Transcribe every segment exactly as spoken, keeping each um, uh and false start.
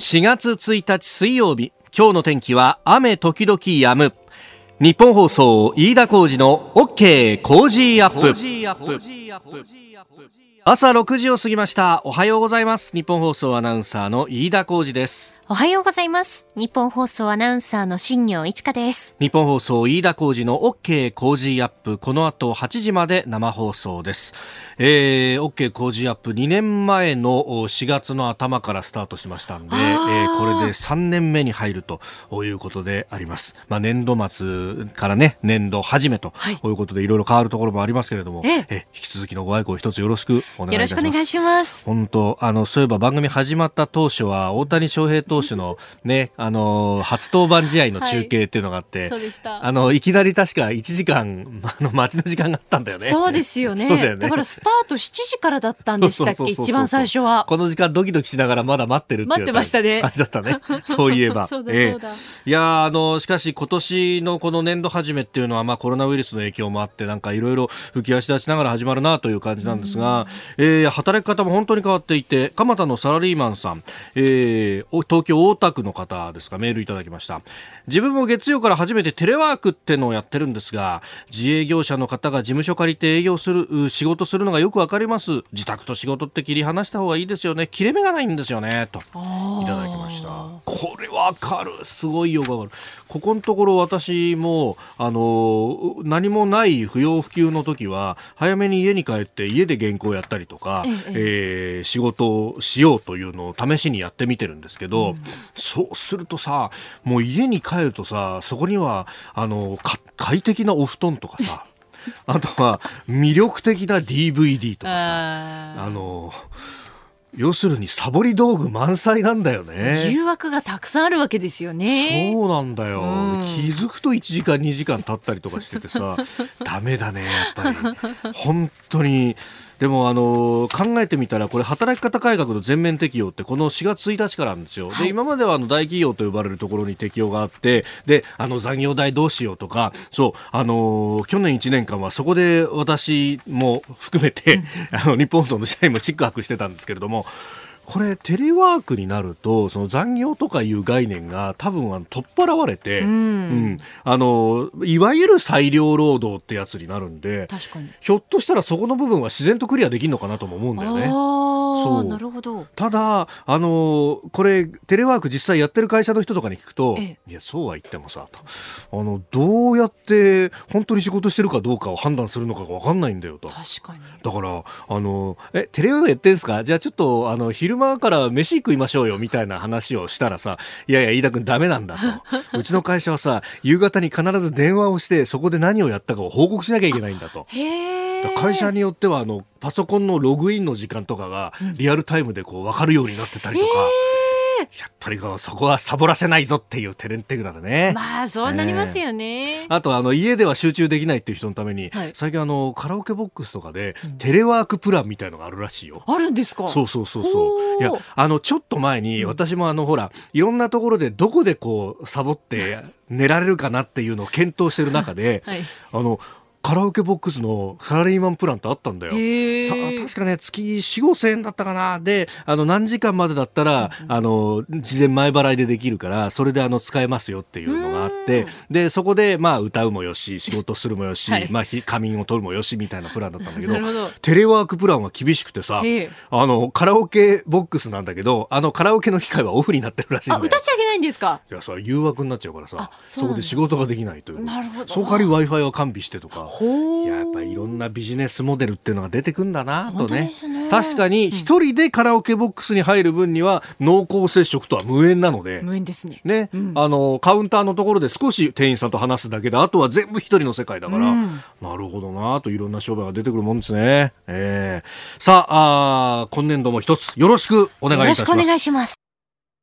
しがつついたち水曜日、今日の天気は雨時々止む。日本放送飯田浩司の OK 工事アップ。朝ろくじを過ぎました。おはようございます。日本放送アナウンサーの飯田浩司です。 おはようございます。日本放送アナウンサーの新業一華です。 日本放送飯田浩司の OK 工事アップ、この後はちじまで生放送です。えー、OK 工事アップにねんまえのしがつの頭からスタートしましたんで、えー、これでさんねんめに入るということであります。まあ、年度末からね、年度始めということでいろいろ変わるところもありますけれども、えええ引き続きのご愛顧一つよろしくお願いいたします。 よろしくお願いします。 本当、あのそういえば番組始まった当初は大谷翔平投手のね、あの初登板試合の中継っていうのがあって、はい、 そうでした。 あのいきなり確かいちじかんあの待ちの時間があったんだよね。 そうですよ ね, だよね。だからスタートしちじからだったんでしたっけ。そうそうそうそう、一番最初はこの時間ドキドキしながらまだ待ってるっていう感じだったね。そういえばそうだそうだ、 えー、いやあのしかし今年のこの年度始めっていうのは、まあ、コロナウイルスの影響もあってなんかいろいろ浮き足立ちながら始まるなという感じなんですが、えー、働き方も本当に変わっていて、蒲田のサラリーマンさん、えー、東京大田区の方ですか、メールいただきました。自分も月曜から初めてテレワークってのをやってるんですが、自営業者の方が事務所借りて営業する仕事するのがよくわかります。自宅と仕事って切り離した方がいいですよね。切れ目がないんですよね、といただきました。これわかる、すごいよくわかる。ここのところ私もあの何もない不要不急の時は早めに家に帰って家で原稿をやったりとか、えええー、仕事をしようというのを試しにやってみてるんですけど、うん、そうするとさ、もう家に帰るとさ、そこにはあの快適なお布団とかさあとは魅力的な ディーブイディー とかさ、あの要するにサボり道具満載なんだよね。 誘惑がたくさんあるわけですよね。 そうなんだよ、うん、気づくといちじかんにじかん経ったりとかしててさダメだね、やっぱり本当に。でもあの考えてみたら、これ働き方改革の全面適用ってこのしがつついたちからなんですよ。で、今まではあの大企業と呼ばれるところに適用があって、であの残業代どうしようとか、そうあの去年いちねんかんはそこで私も含めて、うん、あの日本放送の社員もチックハクしてたんですけれども、これテレワークになるとその残業とかいう概念が多分あの取っ払われて、うんうん、あのいわゆる裁量労働ってやつになるんで、 確かにひょっとしたらそこの部分は自然とクリアできるのかなとも思うんだよね。 そう、なるほど。 ただあのこれテレワーク実際やってる会社の人とかに聞くと、ええ、いやそうは言ってもさと、あのどうやって本当に仕事してるかどうかを判断するのかが分かんないんだよと。 確かに。 だからあのえテレワークやってんすか、じゃあちょっとあの昼間から飯食いましょうよみたいな話をしたらさ、いやいや飯田君ダメなんだとうちの会社はさ、夕方に必ず電話をしてそこで何をやったかを報告しなきゃいけないんだと。 へー、 会社によってはあのパソコンのログインの時間とかがリアルタイムでこう分かるようになってたりとか、やっぱりこうそこはサボらせないぞっていうテレンテクだね。 まあそうなりますよね。 えー、あとあの家では集中できないっていう人のために、はい、最近あのカラオケボックスとかでテレワークプランみたいのがあるらしいよ。 あるんですか。そうそうそうそう。いやあのちょっと前に私もあのほらいろんなところでどこでこうサボって寝られるかなっていうのを検討してる中で、はい、あのカラオケボックスのサラリーマンプランってあったんだよ。さ確かね月 よん、ごせんえんだったかな。であの何時間までだったら、うん、あの事前前払いでできるからそれであの使えますよっていうのがあって、でそこでまあ歌うもよし仕事するもよし、はい、まあ、仮眠を取るもよしみたいなプランだったんだけどテレワークプランは厳しくてさ、あのカラオケボックスなんだけどあのカラオケの機械はオフになってるらしいんだよ。 あ、歌っちゃいけないんですか。 いやさ誘惑になっちゃうからさ、 そ, そこで仕事ができないという。 なるほど。 その代わり Wi-Fi は完備してとか、いややっぱりいろんなビジネスモデルっていうのが出てくんだなと ね, ね確かに一人でカラオケボックスに入る分には濃厚接触とは無縁なので、 無縁ですね。 ね、うん、あのカウンターのところで少し店員さんと話すだけであとは全部一人の世界だから、うん、なるほどなといろんな商売が出てくるもんですね。えー、さあ、あ今年度も一つよろしくお願いいたします。 よろしくお願いします。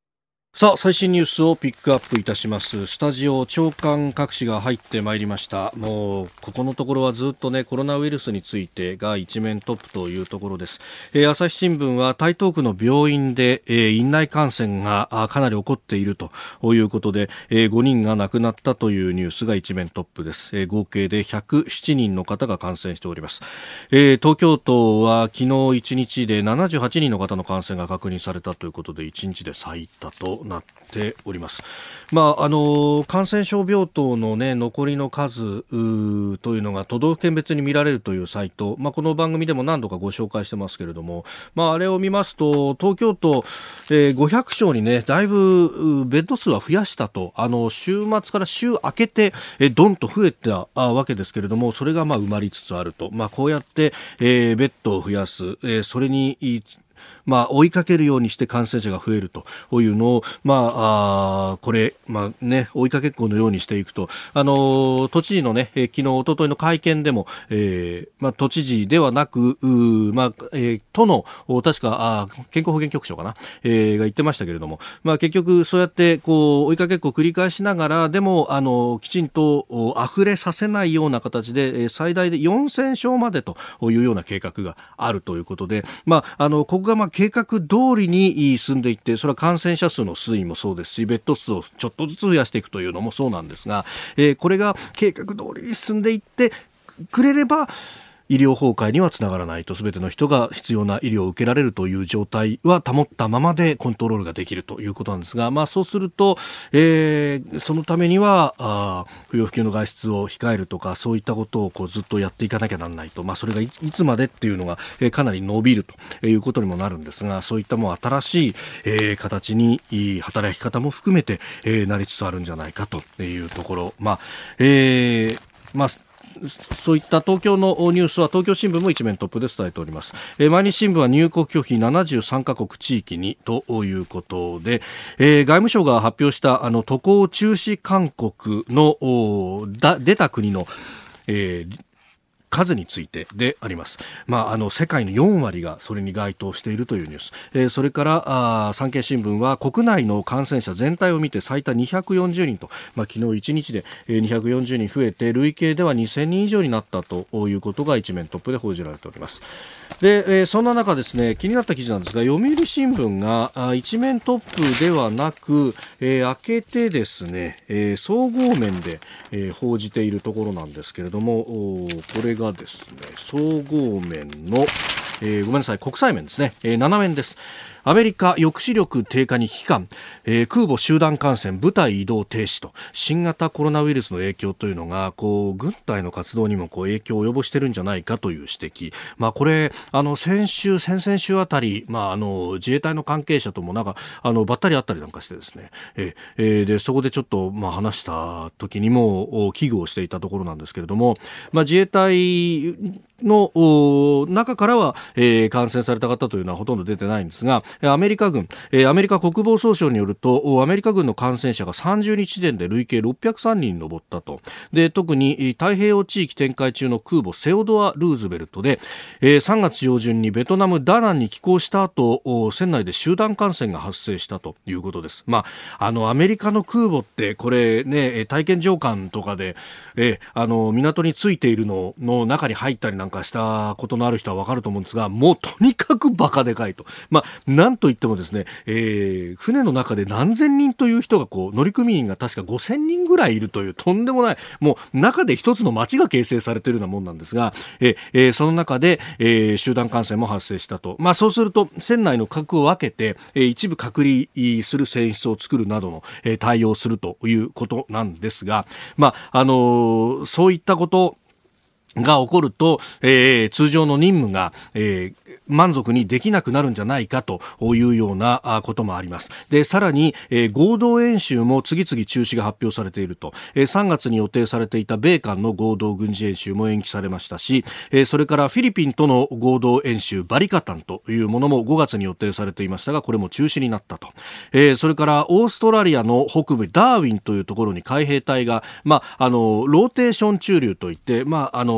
さあ最新ニュースをピックアップいたします。スタジオ長官各紙が入ってまいりました。もうここのところはずっとねコロナウイルスについてが一面トップというところです。えー、朝日新聞は台東区の病院で、えー、院内感染がかなり起こっているということで、えー、ごにんが亡くなったというニュースが一面トップです。えー、合計でひゃくななにんの方が感染しております。えー、東京都は昨日いちにちでななじゅうはちにんの方の感染が確認されたということでいちにちで最多となっております。まあ、あの感染症病棟の、ね、残りの数というのが都道府県別に見られるというサイト、まあ、この番組でも何度かご紹介してますけれども、まあ、あれを見ますと東京都、えー、ごひゃくしょうにねだいぶベッド数は増やしたと、あの週末から週明けて、えー、どんと増えたわけですけれども、それがまあ埋まりつつあると、まあ、こうやって、えー、ベッドを増やす、えー、それにまあ、追いかけるようにして感染者が増えるというのを、まあ、あこれ、まあね、追いかけっこのようにしていくと、あの都知事のね、え昨日一昨日の会見でも、えーまあ、都知事ではなく、まあえー、都の確かあ健康保健局長かな、えー、が言ってましたけれども、まあ、結局そうやってこう追いかけっこを繰り返しながらでもあのきちんと溢れさせないような形で最大でよんせんしょうまでというような計画があるということで、まあ、あのここがまあ計画通りに進んでいって、それは感染者数の推移もそうですしベッド数をちょっとずつ増やしていくというのもそうなんですが、えー、これが計画通りに進んでいってくれれば医療崩壊にはつながらないと、全ての人が必要な医療を受けられるという状態は保ったままでコントロールができるということなんですが、まあ、そうすると、えー、そのためにはあ不要不急の外出を控えるとかそういったことをこうずっとやっていかなきゃならないと、まあ、それがいつ、いつまでっていうのが、えー、かなり伸びるということにもなるんですが、そういったもう新しい、えー、形に働き方も含めて、えー、なりつつあるんじゃないかというところ、まあえーまあそういった東京のニュースは東京新聞も一面トップで伝えております。えー、毎日新聞は入国拒否ななじゅうさんかこく地域にということで、えー、外務省が発表したあの渡航中止勧告のだ出た国の、えー数についてであります。まあ、あの世界のよんわりがそれに該当しているというニュース、えー、それからあ産経新聞は国内の感染者全体を見て最多にひゃくよんじゅうにんと、まあ、昨日いちにちでにひゃくよんじゅうにん増えて累計ではにせんにん以上になったということが一面トップで報じられております。で、えー、そんな中ですね、気になった記事なんですが、読売新聞があ一面トップではなく、えー、開けてですね、えー、総合面で、えー、報じているところなんですけれども、これがですね、総合面の、えー、ごめんなさい、国際面ですね、えー、ななめんです。アメリカ抑止力低下に危機感、えー、空母集団艦船部隊移動停止と、新型コロナウイルスの影響というのがこう軍隊の活動にもこう影響を及ぼしてるんじゃないかという指摘、まあ、これあの先週先々週あたり、まあ、あの自衛隊の関係者ともなんかあのばったり会ったりなんかしてですね、えー、でそこでちょっと、まあ、話した時にも危惧をしていたところなんですけれども、まあ、自衛隊の中からは、えー、感染された方というのはほとんど出てないんですが、アメリカ軍、えー、アメリカ国防総省によるとアメリカ軍の感染者がさんじゅうにち時点で累計ろっぴゃくさんにんに上ったと。で特に太平洋地域展開中の空母セオドア・ルーズベルトで、えー、さんがつ上旬にベトナムダナンに寄港した後船内で集団感染が発生したということです。まあ、あのアメリカの空母ってこれね、体験乗艦とかで、えー、あの港についているのの中に入ったりなんかしたことのある人は分かると思うんですが、もうとにかくバカでかいと、まあ、なんといってもですね、えー、船の中で何千人という人がこう乗組員が確かごせんにんぐらいいるというとんでもない、もう中で一つの町が形成されているようなもんなんですが、えー、その中で、えー、集団感染も発生したと。まあ、そうすると船内の核を分けて、えー、一部隔離する船室を作るなどの、えー、対応するということなんですが、まああのー、そういったことが起こると、えー、通常の任務が、えー、満足にできなくなるんじゃないかというようなこともあります。でさらに、えー、合同演習も次々中止が発表されていると、えー、さんがつに予定されていた米韓の合同軍事演習も延期されましたし、えー、それからフィリピンとの合同演習バリカタンというものもごがつに予定されていましたが、これも中止になったと、えー、それからオーストラリアの北部ダーウィンというところに海兵隊が、まあ、あのローテーション駐留といって、まあ、あの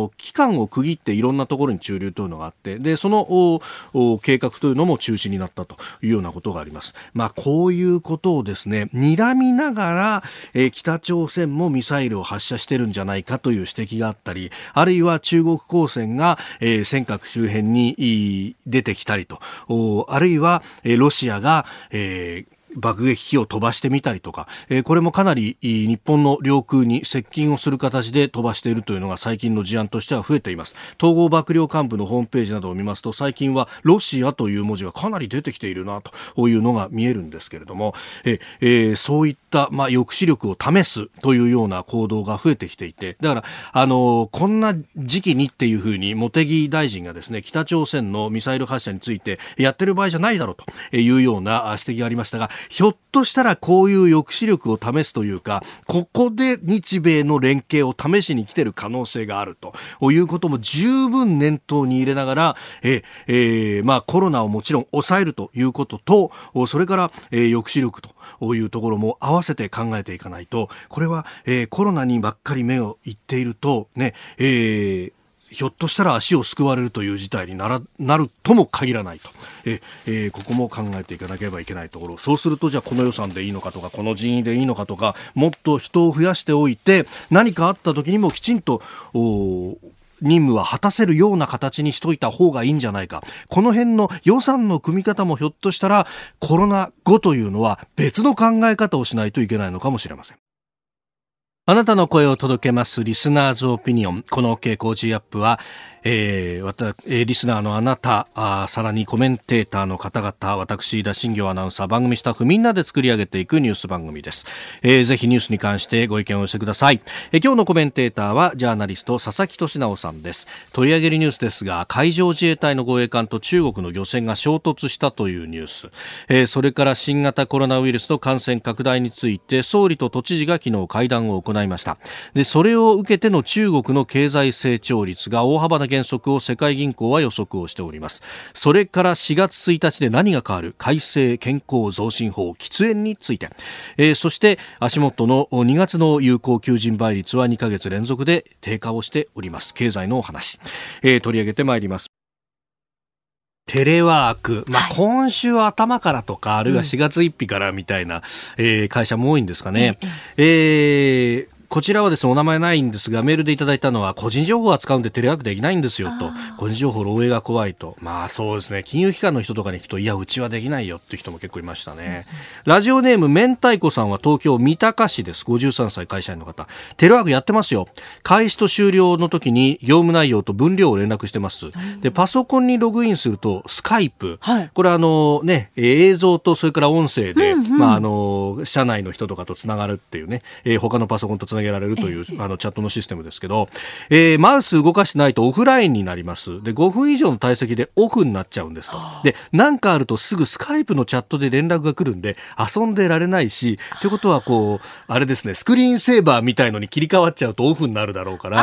の期間を区切っていろんなところに駐留というのがあって、でその計画というのも中止になったというようなことがあります。まあ、こういうことをですね睨みながら、えー、北朝鮮もミサイルを発射してるんじゃないかという指摘があったり、あるいは中国公船が、えー、尖閣周辺に出てきたりと、あるいは、えー、ロシアが、えー爆撃機を飛ばしてみたりとか、えー、これもかなり日本の領空に接近をする形で飛ばしているというのが最近の事案としては増えています。統合幕僚監部のホームページなどを見ますと、最近はロシアという文字がかなり出てきているなというのが見えるんですけれども、えーえー、そういった、まあ、抑止力を試すというような行動が増えてきていて、だからあのー、こんな時期にっていうふうに茂木大臣がですね北朝鮮のミサイル発射についてやってる場合じゃないだろうというような指摘がありましたが、ひょっとしたらこういう抑止力を試すというか、ここで日米の連携を試しに来ている可能性があるということも十分念頭に入れながら、ええーまあ、コロナをもちろん抑えるということと、それから、えー、抑止力というところも合わせて考えていかないと、これは、えー、コロナにばっかり目をいっているとね、えーひょっとしたら足をすくわれるという事態になら、なるとも限らないと、え、えー、ここも考えていかなければいけないところ。そうするとじゃあこの予算でいいのかとか、この人員でいいのかとか、もっと人を増やしておいて何かあった時にもきちんと任務は果たせるような形にしといた方がいいんじゃないか。この辺の予算の組み方もひょっとしたらコロナ後というのは別の考え方をしないといけないのかもしれません。あなたの声を届けますリスナーズオピニオン。この OK 工事アップは、えー、わた、えー、リスナーのあなた、あさらにコメンテーターの方々、私田新行アナウンサー、番組スタッフみんなで作り上げていくニュース番組です。えー、ぜひニュースに関してご意見をお寄せください。えー、今日のコメンテーターはジャーナリスト佐々木俊直さんです。取り上げるニュースですが、海上自衛隊の護衛艦と中国の漁船が衝突したというニュース、えー、それから新型コロナウイルスの感染拡大について総理と都知事が昨日会談を行いました。で、それを受けての中国の経済成長率が大幅な減速を世界銀行は予測をしております。それからしがつついたちで何が変わる改正健康増進法喫煙について、えー、そして足元のにがつの有効求人倍率はにかげつ連続で低下をしております。経済のお話、えー、取り上げてまいります。テレワーク、まあ、今週頭からとか、はい、あるいはしがつついたちからみたいな、うん、えー、会社も多いんですかね。うん、えーこちらはですね、お名前ないんですが、メールでいただいたのは、個人情報を扱うんでテレワークできないんですよと、個人情報漏洩が怖いと。まあそうですね、金融機関の人とかに行くと、いや、うちはできないよっていう人も結構いましたね。うん、ラジオネーム、明太子さんは東京三鷹市です。ごじゅうさんさい会社員の方。テレワークやってますよ。開始と終了の時に業務内容と分量を連絡してます。で、パソコンにログインすると、スカイプ。はい、これあのね、映像とそれから音声で、うんうん、まああの、社内の人とかとつながるっていうね、えー、他のパソコンとつなげられるというあのチャットのシステムですけど、えー、マウス動かしてないとオフラインになります。で、ごふん以上の退席でオフになっちゃうんですと。で、なんかあるとすぐスカイプのチャットで連絡が来るんで遊んでられないし、ということはこうあれですね、スクリーンセーバーみたいのに切り替わっちゃうとオフになるだろうから、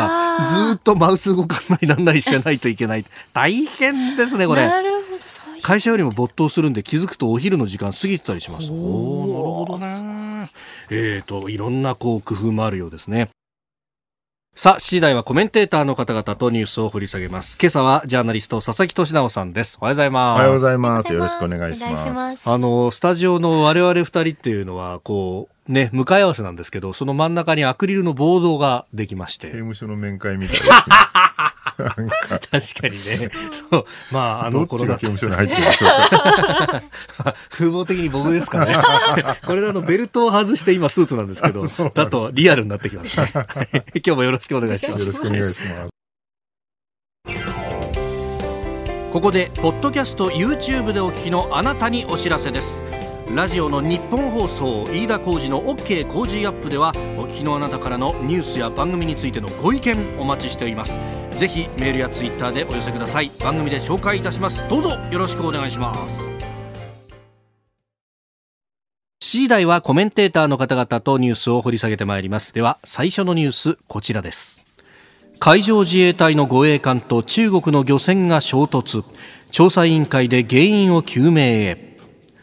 ずっとマウス動かすなりなんなりしてないといけない。大変ですねこれ。なるほど、そういう会社よりも没頭するんで気づくとお昼の時間過ぎてたりします。おー、なるほどね。えーといろんなこう工夫もあるようですね。さあ、しちじ台はコメンテーターの方々とニュースを掘り下げます。今朝はジャーナリスト佐々木俊直さんです。おはようございます。 おはようございます。よろしくお願いします。 ますあのスタジオの我々二人っていうのはこうね、向かい合わせなんですけど、その真ん中にアクリルのボードができまして、 刑務所の面会みたいですね。なんか確かにね。そう、まああのどっちが刑務所に入ってるでしょうか。 風貌的に僕ですかね。これであのベルトを外して今スーツなんですけど、だとリアルになってきますね。今日もよろしくお願いします。 よろしくお願いします。 ここでポッドキャスト YouTube でお聞きのあなたにお知らせです。ラジオの日本放送飯田浩司の OK 工事アップでは、お聞きのあなたからのニュースや番組についてのご意見お待ちしております。ぜひメールやツイッターでお寄せください。番組で紹介いたします。どうぞよろしくお願いします。しちじ台はコメンテーターの方々とニュースを掘り下げてまいります。では最初のニュース、こちらです。海上自衛隊の護衛艦と中国の漁船が衝突、調査委員会で原因を究明へ。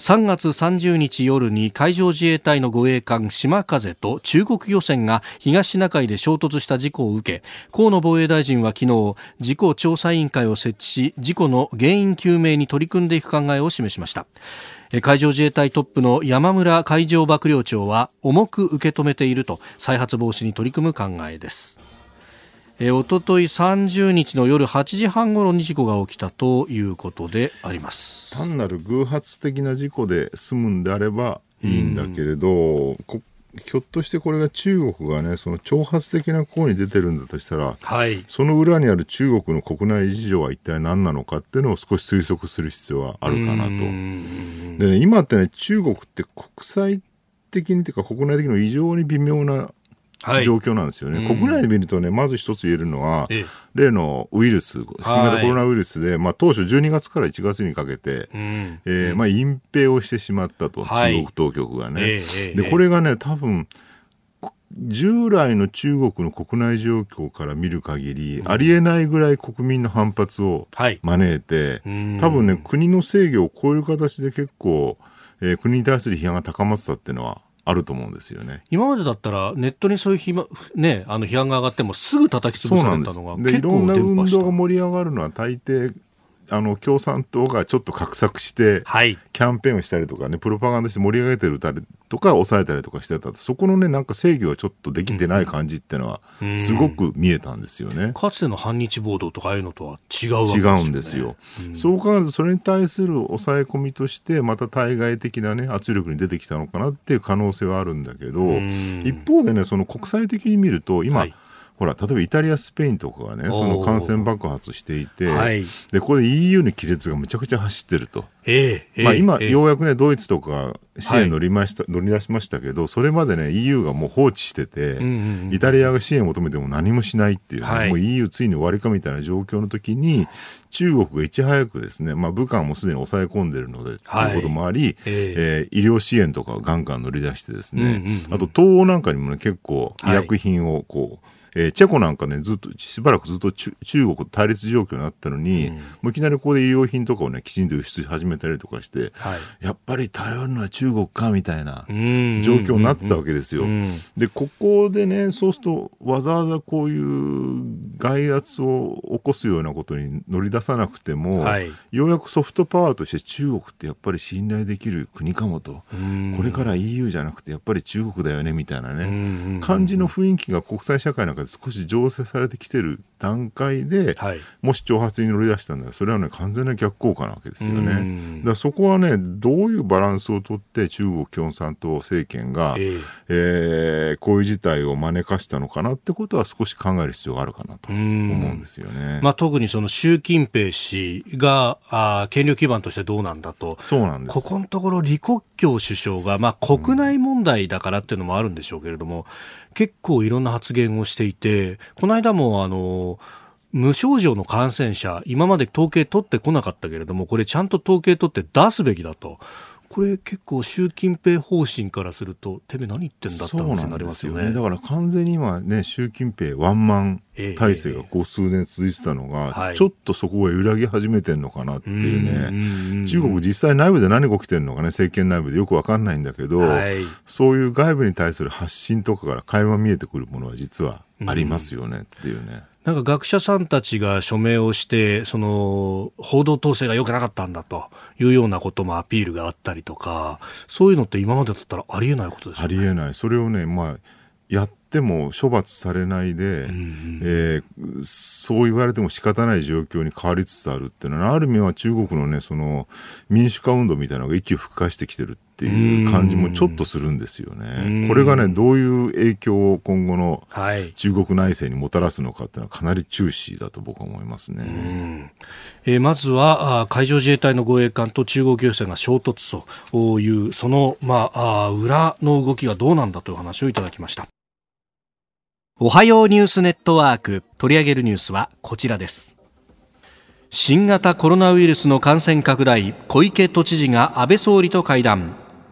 さんがつさんじゅうにち夜に海上自衛隊の護衛艦島風と中国漁船が東シナ海で衝突した事故を受け、河野防衛大臣は昨日事故調査委員会を設置し、事故の原因究明に取り組んでいく考えを示しました。海上自衛隊トップの山村海上幕僚長は重く受け止めていると再発防止に取り組む考えです。おとといさんじゅうにちの夜はちじはん頃に事故が起きたということであります。 単なる偶発的な事故で済むんであればいいんだけれど、こひょっとしてこれが中国がね、その挑発的な行為に出てるんだとしたら、はい、その裏にある中国の国内事情は一体何なのかっていうのを少し推測する必要はあるかなと。でね、今ってね、中国って国際的にというか国内的にも異常に微妙な状況なんですよね。はい、国内で見るとね、まず一つ言えるのは、ええ、例のウイルス、新型コロナウイルスで、はい、まあ、当初じゅうにがつからいちがつにかけて、うん、えーまあ、隠蔽をしてしまったと、はい、中国当局がね。ええ、でこれがね、多分従来の中国の国内状況から見る限り、うん、ありえないぐらい国民の反発を招いて、はい、多分ね、国の制御を超える形で結構、えー、国に対する批判が高まってたっていうのはあると思うんですよね。 今までだったらネットにそういうひ、まね、あの批判が上がってもすぐ叩き潰されたのが結構伝播した。でいろんな運動が盛り上がるのは大抵あの共産党がちょっと画策して、はい、キャンペーンをしたりとかね、プロパガンダして盛り上げてるたりとか抑えたりとかしてたと、そこのね、なんか制御がちょっとできてない感じっていうのはすごく見えたんですよね。 かつての反日暴動とかああいうのとは違うわけですよね。 違うんですよ。うん、そう考えるとそれに対する抑え込みとしてまた対外的なね圧力に出てきたのかなっていう可能性はあるんだけど、一方でね、その国際的に見ると今、はい、ほら例えばイタリア、スペインとかがね、その感染爆発していて、はい、でここで イーユー の亀裂がむちゃくちゃ走ってると、えーえーまあ、今、えー、ようやくねドイツとか支援乗りました、はい、乗り出しましたけど、それまでね イーユー がもう放置してて、うんうんうん、イタリアが支援を求めても何もしないっていう、ね、はい、もう イーユー ついに終わりかみたいな状況の時に中国がいち早くですね、まあ、武漢もすでに抑え込んでるので、はい、ということもあり、えーえー、医療支援とかをガンガン乗り出してですね、うんうんうん、あと東欧なんかにもね結構医薬品をこう、はい、えー、チェコなんかねずっとしばらくずっと中国と対立状況になったのに、うん、もういきなりここで医療品とかをねきちんと輸出し始めたりとかして、はい、やっぱり頼るのは状国かみたいな状況になってたわけですよ。でここでね、そうするとわざわざこういう外圧を起こすようなことに乗り出さなくても、はい、ようやくソフトパワーとして中国ってやっぱり信頼できる国かもと、これから イーユー じゃなくてやっぱり中国だよねみたいなね感じの雰囲気が国際社会なんかで少し醸成されてきてる段階で、はい、もし挑発に乗り出したんだらそれはね完全な逆効果なわけですよね。だからそこはねどういうバランスをとって中国共産党政権が、えーえー、こういう事態を招かしたのかなってことは少し考える必要があるかなと思うんですよね。 まあ、特にその習近平氏があ権力基盤としてどうなんだと。 そうなんです。 ここのところ李克強首相が、まあ、国内問題だからっていうのもあるんでしょうけれども、うん、結構いろんな発言をしていて、この間もあの無症状の感染者今まで統計取ってこなかったけれども、これちゃんと統計取って出すべきだと。これ結構習近平方針からするとてめえ何言ってんだって話になりますよね。 そうなんですよね。だから完全に今ね習近平ワンマン体制がこう数年続いてたのが、えー、ちょっとそこが揺らぎ始めてるのかなっていうね、はい、中国実際内部で何が起きてるのかね政権内部でよく分かんないんだけど、はい、そういう外部に対する発信とかから垣間見えてくるものは実はありますよねっていうね。 なんか学者さんたちが署名をしてその報道統制が良くなかったんだというようなこともアピールがあったりとか、そういうのって今までだったらありえないことですよね。 ありえない。それをね、まあ、やっても処罰されないで、うんうんえー、そう言われても仕方ない状況に変わりつつあるっていうのは、ある意味は中国のねその民主化運動みたいなのが息を吹き返してきてるっていう感じもちょっとするんですよね。これがねどういう影響を今後の中国内政にもたらすのかっていうのはかなり注視だと僕は思いますね。 うんえー、まずは海上自衛隊の護衛艦と中国漁船が衝突というその、まあ、あ裏の動きがどうなんだという話をいただきました。おはようニュースネットワーク、取り上げるニュースはこちらです。新型コロナウイルスの感染拡大、小池都知事が安倍総理と会談。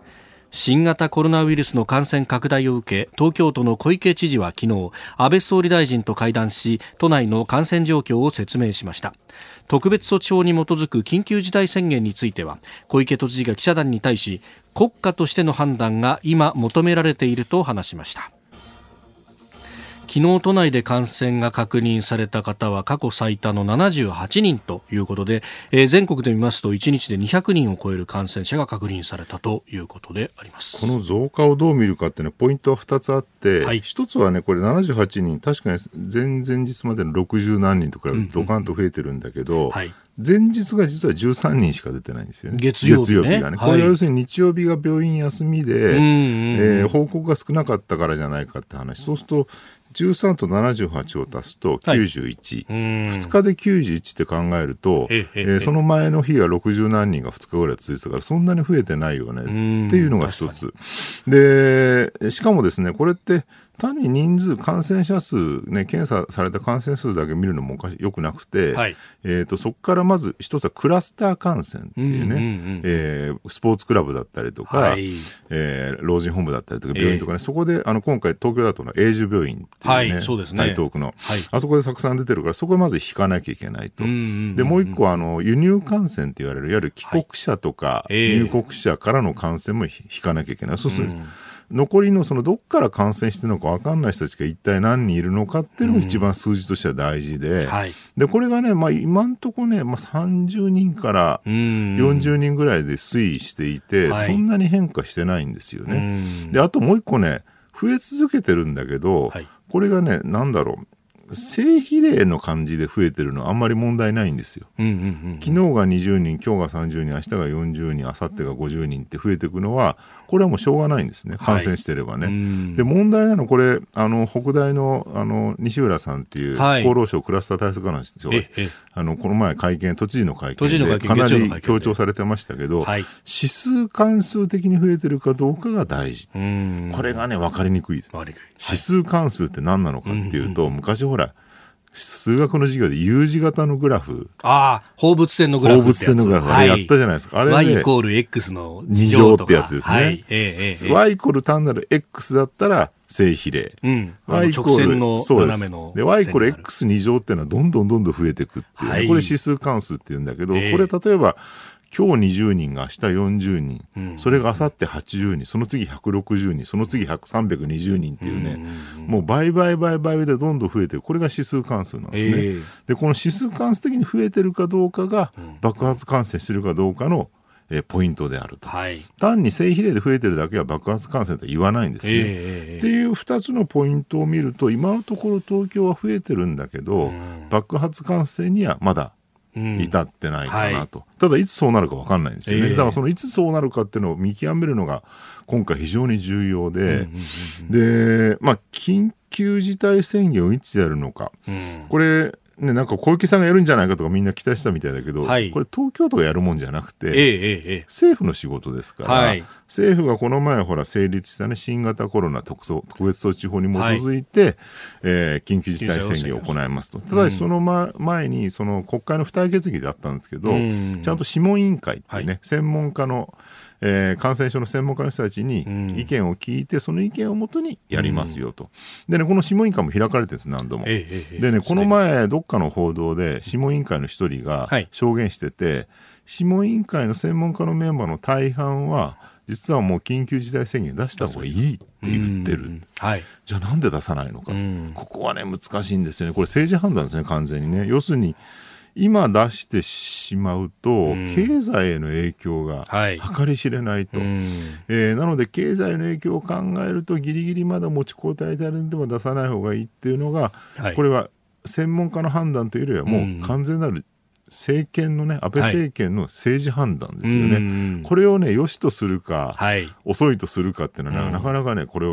新型コロナウイルスの感染拡大を受け、東京都の小池知事は昨日、安倍総理大臣と会談し、都内の感染状況を説明しました。特別措置法に基づく緊急事態宣言については、小池都知事が記者団に対し、国家としての判断が今求められていると話しました。昨日都内で感染が確認された方は過去最多のななじゅうはちにんということで、えー、全国で見ますといちにちでにひゃくにんを超える感染者が確認されたということであります。 この増加をどう見るかってね、ポイントはふたつあって、はい、ひとつはね、これななじゅうはちにん、確かに前々日までのろくじゅうなんにんと比べてドカンと増えてるんだけど、うんうんはい、前日が実はじゅうさんにんしか出てないんですよね。 月曜日ね。 月曜日がね。これは要するに日曜日が病院休みで、はいえー、報告が少なかったからじゃないかって話。そうするとじゅうさんとななじゅうはちを足すときゅうじゅういち、はい、ふつかできゅうじゅういちって考えると、ええー、その前の日がろくじゅうなんにんがふつかぐらい続いてたからそんなに増えてないよねっていうのが一つで、しかもですねこれって単に人数感染者数、ね、検査された感染数だけ見るのもよくなくて、はいえー、とそこからまず一つはクラスター感染っていうね、うんうんうんえー、スポーツクラブだったりとか、はいえー、老人ホームだったりとか病院とかね、えー、そこであの今回東京だとの永住病院っていうね、はいそうですね、台東区の、はい、あそこでたくさん出てるからそこはまず引かなきゃいけないと、うんうんうん、でもう一個はあの輸入感染って言われるいわゆる帰国者とか入国者からの感染も引かなきゃいけない、そうする、うん残りのそのどっから感染してるのか分かんない人たちが一体何人いるのかっていうのが一番数字としては大事で、うんはい、でこれがね、まあ、今んとこね、まあ、さんじゅうにんからよんじゅうにんぐらいで推移していて、そんなに変化してないんですよね。であともう一個ね増え続けてるんだけど、はい、これがねなんだろう正比例の感じで増えてるのはあんまり問題ないんですよ、うんうんうんうん、昨日がにじゅうにん今日がさんじゅうにん明日がよんじゅうにん明後日がごじゅうにんって増えていくのはこれはもうしょうがないんですね感染してればね、はい、で問題なのこれあの北大 の, あの西浦さんっていう厚労省クラスター対策課の人が、はい、あのこの前会見都知事の会見でかなり強調されてましたけど、はい、指数関数的に増えてるかどうかが大事、うんこれがね分かりにくいです、はい、指数関数って何なのかっていうと、うんうん、昔ほら数学の授業で U 字型のグラフああ放物線のグラフ放物線のグラフあれやったじゃないですか、はい、 あれで Y イコール X のに乗ってやつですね、はいえー、 普通 Y イコール単なる X だったら正比例、うん、 Y イコール直線の斜めので Y イコール X に乗っていうのはどんどんどんどん増えていくっていう、ねはい、これ指数関数っていうんだけど、えー、これ例えば今日にじゅうにんが明日よんじゅうにん、うん、それが明後日はちじゅうにんその次ひゃくろくじゅうにんその次さんびゃくにじゅうにんっていうね、うん、もう倍倍倍倍でどんどん増えてるこれが指数関数なんですね、えー、でこの指数関数的に増えてるかどうかが爆発感染してるかどうかのえー、ポイントであると、はい、単に正比例で増えてるだけは爆発感染とは言わないんですね、えー、っていうふたつのポイントを見ると今のところ東京は増えてるんだけど、うん、爆発感染にはまだ至ってないかなと、うんはい、ただいつそうなるか分かんないんですよね、えー、だからそのいつそうなるかっていうのを見極めるのが今回非常に重要で、うんうんうんうん、でまあ緊急事態宣言をいつやるのか、うん、これね、なんか小池さんがやるんじゃないかとかみんな期待したみたいだけど、はい、これ東京都がやるもんじゃなくて、えーえー、政府の仕事ですから、はい、政府がこの前ほら成立したね新型コロナ特措特別措置法に基づいて、はいえー、緊急事態宣言を行いますと。ただしその、ま、前にその国会の付帯決議であったんですけど、うん、ちゃんと諮問委員会っていうね、はい、専門家のえー、感染症の専門家の人たちに意見を聞いて、うん、その意見をもとにやりますよと、うん、でねこの諮問委員会も開かれてるんです何度も、えええ、でねこの前どっかの報道で諮問委員会の一人が証言してて、はい、諮問委員会の専門家のメンバーの大半は実はもう緊急事態宣言出した方がいいって言ってる、うんはい、じゃあなんで出さないのか、うん、ここはね難しいんですよねこれ政治判断ですね完全にね要するに今出してしまうと、うん、経済への影響が計り知れないと、はいうんえー、なので経済の影響を考えるとギリギリまだ持ちこたえてあるんでも出さない方がいいっていうのが、はい、これは専門家の判断というよりはもう完全なる政権のね安倍政権の政治判断ですよね、はい、これをね良しとするか、はい、遅いとするかっていうのは、うん、なかなかねこれは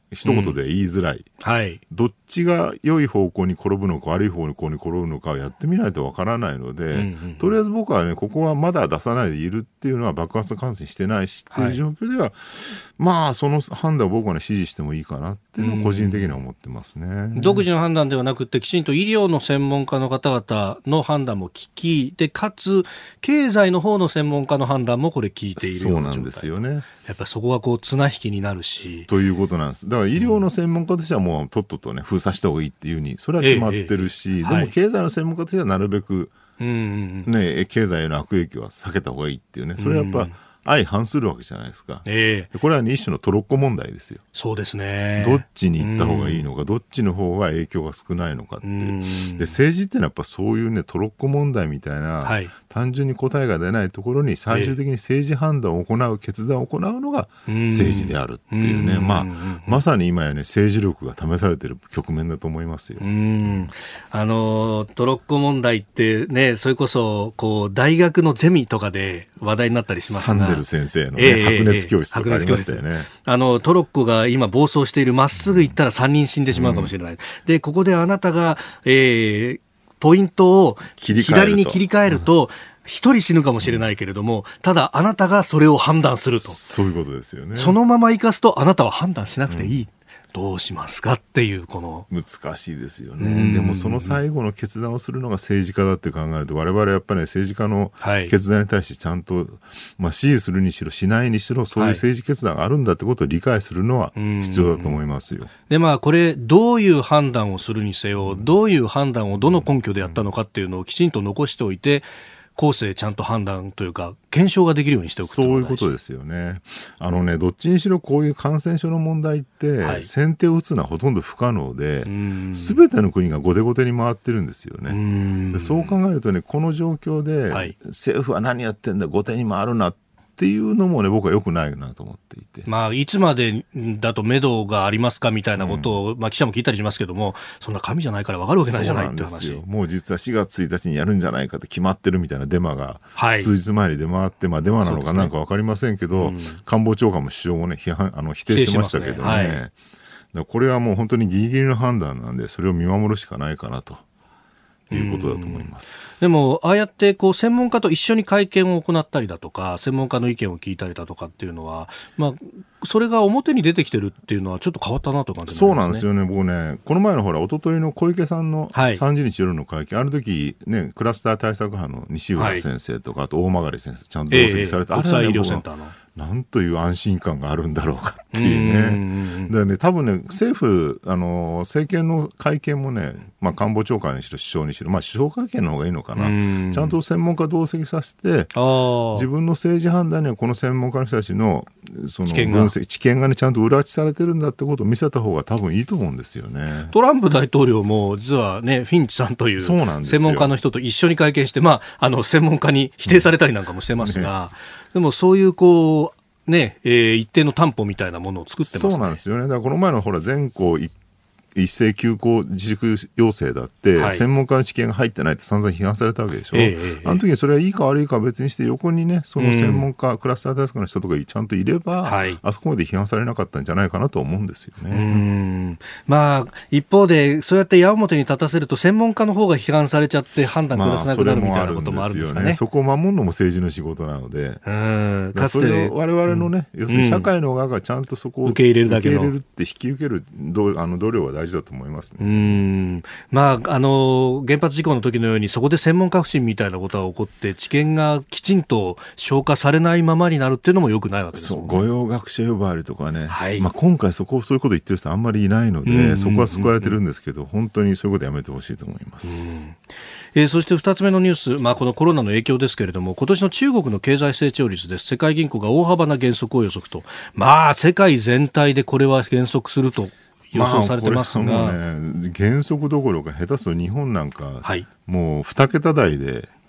一言で言いづらい、 うん、はい、 どっちが良い方向に転ぶのか悪い方向に転ぶのかをやってみないとわからないので、うんうん、とりあえず僕はねここはまだ出さないでいるっていうのは爆発感染してないしっていう状況では、はい、まあその判断を僕はね支持してもいいかなっていうのを個人的には思ってますね、うん、 独自の判断ではなくてきちんと医療の専門家の方々の判断も聞きでかつ経済の方の専門家の判断もこれ聞いているような状態。 そうなんですよね。 やっぱりそこがこう綱引きになるしということなんです。だから医療の専門家としてはもうとっととね封鎖した方がいいっていうにそれは決まってるし、ええええ、でも経済の専門家としてはなるべく、はいね、経済への悪影響は避けた方がいいっていうねそれはやっぱ、うん相反するわけじゃないですか、えー、これは、ね、一種のトロッコ問題ですよ。 そうですね。 どっちに行った方がいいのか、うん、どっちの方が影響が少ないのかっていう、うん、で政治ってのはやっぱそういうねトロッコ問題みたいな、はい、単純に答えが出ないところに最終的に政治判断を行う、えー、決断を行うのが政治であるっていうね、うん、まあ、まさに今やね政治力が試されている局面だと思いますよ。 うんあのトロッコ問題ってねそれこそこう大学のゼミとかで話題になったりしますが先生の、ねえー、白熱教室とかありましたよね、えー、 あのトロッコが今暴走しているまっすぐ行ったらさんにん死んでしまうかもしれない、うん、でここであなたが、えー、ポイントを左に切り替えると一人死ぬかもしれないけれども、ただあなたがそれを判断すると。 そういうことですよね。 そのまま生かすとあなたは判断しなくていい、うんどうしますかっていうこの難しいですよね。でもその最後の決断をするのが政治家だって考えると我々はやっぱり、ね、政治家の決断に対してちゃんと、はいまあ、支持するにしろしないにしろそういう政治決断があるんだってことを理解するのは必要だと思いますよ。 でまあこれどういう判断をするにせよどういう判断をどの根拠でやったのかっていうのをきちんと残しておいて後世ちゃんと判断というか検証ができるようにしておくというそういうことですよね。あのねどっちにしろこういう感染症の問題って、はい、先手を打つのはほとんど不可能で全ての国が後手後手に回ってるんですよね。でそう考えるとねこの状況で、はい、政府は何やってんだ後手に回るなっていうのもね僕は良くないなと思っていて、 まあ、いつまでだと目処がありますかみたいなことを、うんまあ、記者も聞いたりしますけどもそんな紙じゃないから分かるわけないじゃないって話。そうなんですよ。 もう実はしがつついたちにやるんじゃないかって決まってるみたいなデマが数日前に出回って、はいまあ、デマなのかなんか分かりませんけど、ねうん、官房長官も首相もね批判あの否定してましたけどね、はい、だからこれはもう本当にギリギリの判断なんでそれを見守るしかないかなということだと思います。 でもああやってこう専門家と一緒に会見を行ったりだとか専門家の意見を聞いたりだとかっていうのは、まあ、それが表に出てきてるっていうのはちょっと変わったなと感じますね。 そうなんですよね。僕ねこの前のほら一昨日の小池さんのさんじゅうにち夜の会見、はい、あの時ねクラスター対策班の西浦先生とか、はい、あと大曲先生ちゃんと同席されて、えー、 国際医療センターのなんという安心感があるんだろうかっていうね。うんだからね多分ね政府あの政権の会見もね、まあ、官房長官にしろ首相にしろ、まあ、首相会見の方がいいのかな。うんちゃんと専門家同席させて自分の政治判断にはこの専門家の人たちのその分析知見がねちゃんと裏打ちされてるんだってことを見せた方が多分いいと思うんですよね。 トランプ大統領も実はねフィンチさんという専門家の人と一緒に会見して、まあ、あの専門家に否定されたりなんかもしてますが、ね、でもそういうこうね、えー、一定の担保みたいなものを作ってますね。 そうなんですよね。だからこの前のほら全校一一斉休校自粛要請だって、はい、専門家の知見が入ってないって散々批判されたわけでしょ、えー、あの時にそれはいいか悪いかは別にして横にねその専門家、うん、クラスター対策の人とかちゃんといれば、はい、あそこまで批判されなかったんじゃないかなと思うんですよね。 うんまあ一方でそうやって矢面に立たせると専門家の方が批判されちゃって判断下せなくなるみたいなこともあるんですかね。まあ、そこを守るのも政治の仕事なのでうんかつてそれを我々のね、うん、要するに社会の側がちゃんとそこを受け入れるだけの受け入れるって引き受けるどあの度量は大事だと思いますね。 うんまあ、あの原発事故の時のようにそこで専門家不信みたいなことが起こって知見がきちんと消化されないままになるっていうのも良くないわけですもんね。 そう御用学者呼ばわりとかね、はいまあ、今回そこそういうこと言ってる人あんまりいないので、うんうんうん、そこは救われてるんですけど本当にそういうことやめてほしいと思います。うんえー、そしてふたつめのニュース、まあ、このコロナの影響ですけれども今年の中国の経済成長率です。世界銀行が大幅な減速を予測と、まあ世界全体でこれは減速すると予想されてますが、 まあ、これもね減速どころか下手すると日本なんか、はい、もうに桁台で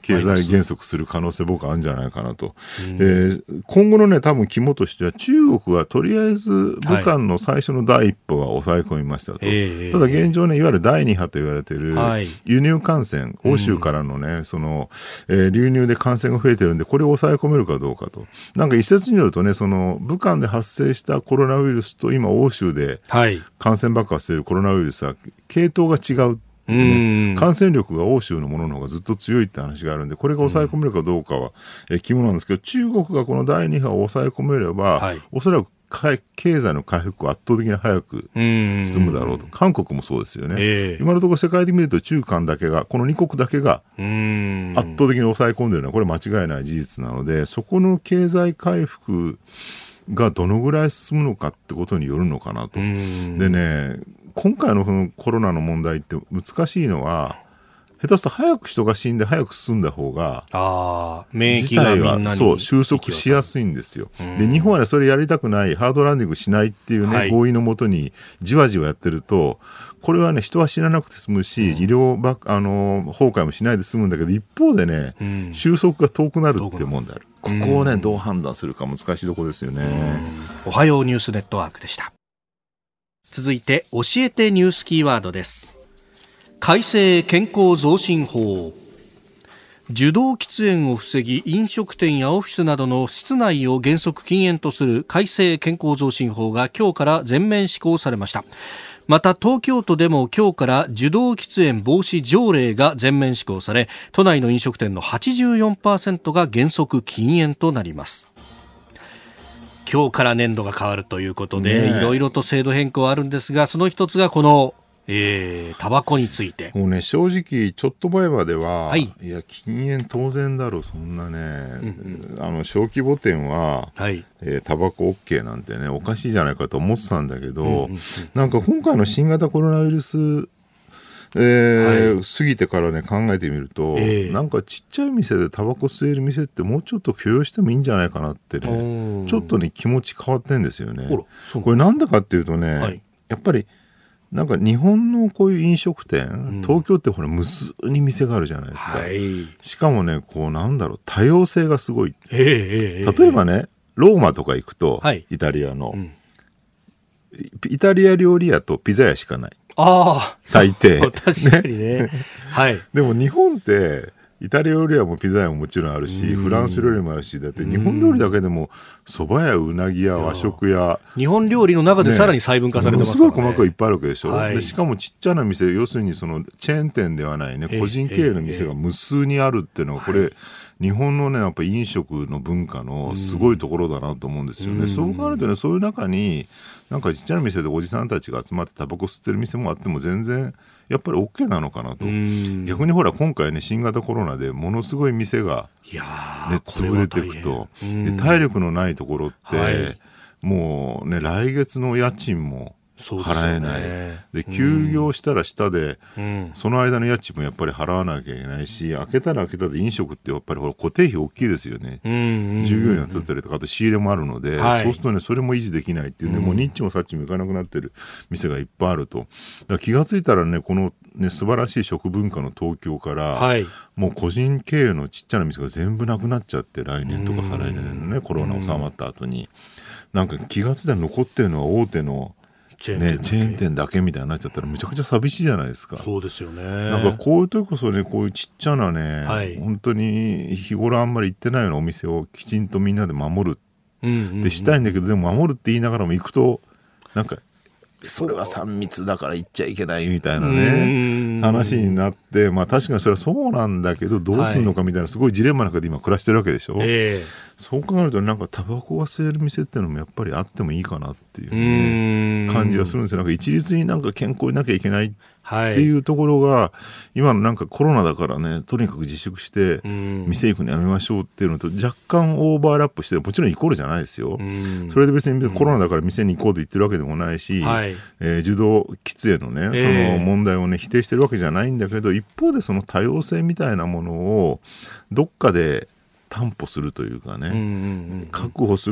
経済減速する可能性僕はあるんじゃないかなと、えー、今後のね多分肝としては中国はとりあえず武漢の最初の第一歩は抑え込みましたと、はい、ただ現状ねいわゆるだいに波と言われている輸入感染、はい、欧州からのねその、えー、流入で感染が増えてるんでこれを抑え込めるかどうかと、なんか一説によるとねその武漢で発生したコロナウイルスと今欧州で感染爆発しているコロナウイルスは系統が違う、ね、感染力が欧州のものの方がずっと強いって話があるんでこれが抑え込めるかどうかは、うん、え肝なんですけど、中国がこのだいに波を抑え込めれば、はい、おそらく経済の回復は圧倒的に早く進むだろうと。韓国もそうですよね、えー、今のところ世界的に見ると中韓だけがこのに国だけが圧倒的に抑え込んでいるのはこれ間違いない事実なので、そこの経済回復がどのぐらい進むのかってことによるのかなと。でね今回のこのコロナの問題って難しいのは下手すると早く人が死んで早く進んだ方があ免疫がみんなに自体はそう収束しやすいんですよ。で日本は、ね、それやりたくないハードランディングしないっていう、ねはい、合意のもとにじわじわやってるとこれはね人は死ななくて済むし、うん、医療ばあの崩壊もしないで済むんだけど一方でね、うん、収束が遠くなるっていうもんである。ここをね、うん、どう判断するか難しいところですよね。 おはようニュースネットワークでした。続いて教えてニュースキーワードです。改正健康増進法。受動喫煙を防ぎ飲食店やオフィスなどの室内を原則禁煙とする改正健康増進法が今日から全面施行されました。また東京都でも今日から受動喫煙防止条例が全面施行され都内の飲食店の はちじゅうよんパーセント が原則禁煙となります。今日から年度が変わるということで、いろいろと制度変更はあるんですが、その一つがこの、えー、タバコについて。 もうね、正直、ちょっと前までは、はい、いや、禁煙当然だろう、そんなね、うんうん、あの、小規模店は、はい、えー、タバコ OK なんてね、おかしいじゃないかと思ってたんだけど、うんうんうん、なんか今回の新型コロナウイルス、えーはい、過ぎてからね考えてみると、えー、なんかちっちゃい店でタバコ吸える店ってもうちょっと許容してもいいんじゃないかなってねちょっとね気持ち変わってんですよね。これなんでかっていうとね、はい、やっぱりなんか日本のこういう飲食店、うん、東京ってほら無数に店があるじゃないですか、はい、しかもねこうなんだろう多様性がすごい、えー、例えばねローマとか行くと、はい、イタリアの、うん、イタリア料理屋とピザ屋しかない。 ああ、 大抵。 確かにね。はい。 でも日本って、イタリア料理屋もピザ屋ももちろんあるし、フランス料理もあるし、だって日本料理だけでも、蕎麦屋、うなぎ屋、和食屋。 日本料理の中でさらに細分化されてますからね。 すごい細かいいっぱいあるわけでしょ。はい、でしかもちっちゃな店、要するにそのチェーン店ではないね、個人経営の店が無数にあるっていうのは、これ、日本のね、やっぱ飲食の文化のすごいところだなと思うんですよね。そう考えるとね、そういう中に、なんかちっちゃな店でおじさんたちが集まってタバコ吸ってる店もあっても全然やっぱり OK なのかなと。逆にほら今回ね新型コロナでものすごい店が、ね、潰れていくとで体力のないところって、はい、もうね来月の家賃も払えない で,、ね、で休業したら下で、うん、その間の家賃もやっぱり払わなきゃいけないし、開けたら開けたで飲食ってやっぱりほら固定費大きいですよね、うんうんうん、従業員が立ったりとかあと仕入れもあるので、はい、そうするとねそれも維持できないっていうね、うん、もうニッチもサッチもいかなくなってる店がいっぱいあると。だから気がついたらねこのね素晴らしい食文化の東京から、はい、もう個人経営のちっちゃな店が全部なくなっちゃって来年とか再来年のねコロナ収まった後になんか気がついたら残ってるのは大手のチェーン店、ね、チェーン店だけみたいになっちゃったらむちゃくちゃ寂しいじゃないですか。 そうですよね。 なんかこういう時こそねこういうちっちゃなね、はい、本当に日頃あんまり行ってないようなお店をきちんとみんなで守るってしたいんだけど、でも守るって言いながらも行くとなんかそれはさん密だから行っちゃいけないみたいなね話になって、まあ確かにそれはそうなんだけどどうするのかみたいなすごいジレンマの中で今暮らしてるわけでしょ、えー、そう考えるとなんかタバコが吸える店っていうのもやっぱりあってもいいかなっていう、ね、う感じがするんですよ。なんか一律になんか健康になきゃいけないっていうところが、はい、今のなんかコロナだからねとにかく自粛して店行くのやめましょうっていうのと若干オーバーラップしてる。もちろんイコールじゃないですよ。それで別にコロナだから店に行こうと言ってるわけでもないし、はいえー、受動喫煙のね、えー、その問題をね否定してるわけじゃないんだけど、一方でその多様性みたいなものをどっかで担保するというかね、うんうんうんうん、確保するっ